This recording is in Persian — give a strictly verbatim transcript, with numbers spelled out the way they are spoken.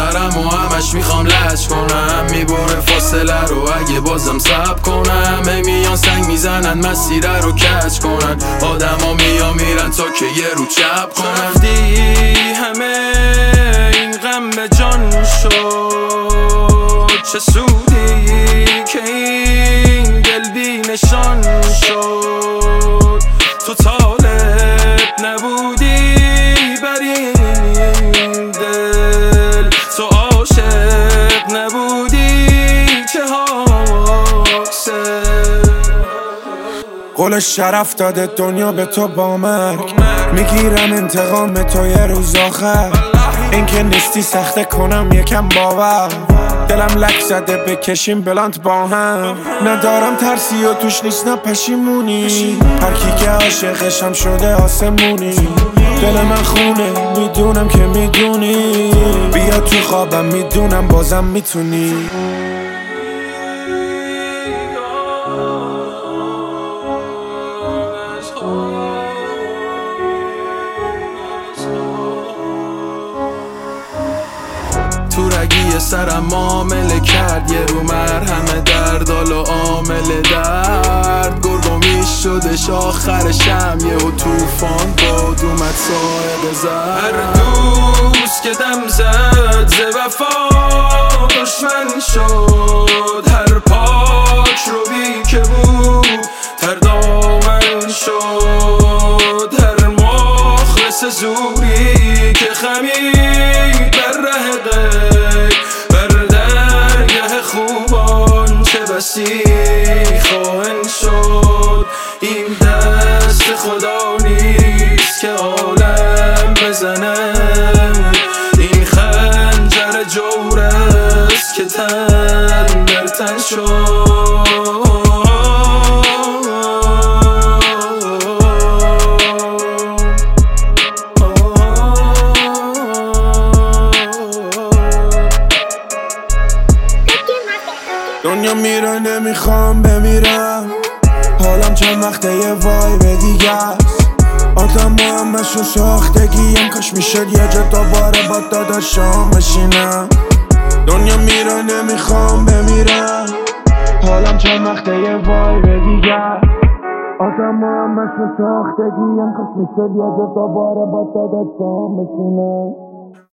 سرم و همش میخوام لج کنم، میبره فاصله رو اگه بازم صبر کنم. هی میان سنگ میزنن مسیره رو کج کنن، آدم ها میان میرن تا که یه رو چپ کنن. وقتی همه این غم به جان شد، چه سودی که این دل بی نشان شد. تو طالب نبودی بر این دل، تو عاشق نبودی چه حاصل. قول شرف داده دنیا به تو با مرگ، میگیرم انتقام تو یه روز آخر. این که نیستی سخته کنم یکم باور، دلم لک زده بکشیم بلند با هم. ندارم ترسی و توش نیست نه پشیمونی، هرکی که عاشقشم شده آسمونی. دل من خونه میدونم که میدونی، بیا تو خوابم میدونم بازم میتونی. تو رگی سرم معامله کرد، یه رو مرهم دردال و عامل درد. گرگو میشدش آخرشم یه و توفان باد اومد ساعد زد. هر دوست که دم زد ز وفا دشمن شد، هر پاک رو بی که بود تر دامن شد. هر مخلص زوری که خمید بر ره غیب، بر درگه خوبان چه بسی خائن شد. این دست خدا نیست که عالم بزنه، این خنجر جور است که تن در تن شد. دنیا میره نمیخوام بمیرم، حالم چند وقته یه وایب دیگه است. آدم همش رو ساختگیم، کاش میشد یه جا دوباره با داداشام بشینم. دنیا میره نمیخوام بمیرم، حالم چند وقته یه وایب دیگه است. آدم همش رو ساختگیم، کاش میشد یه جا دوباره با داداشام بشینم.